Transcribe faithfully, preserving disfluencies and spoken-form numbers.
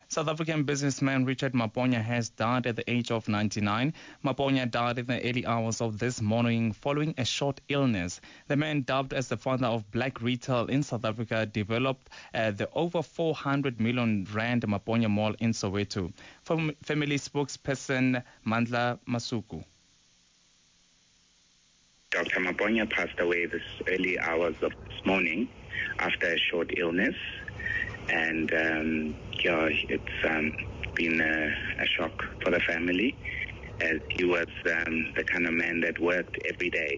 South African businessman Richard Maponya has died at the age of ninety-nine. Maponya died in the early hours of this morning following a short illness. The man, dubbed as the father of black retail in South Africa, developed uh, the over four hundred million rand Maponya Mall in Soweto. From family spokesperson Mandla Masuku. Doctor Maponya passed away this early hours of this morning after a short illness. And um, yeah, it's um, been a, a shock for the family, as he was um, the kind of man that worked every day.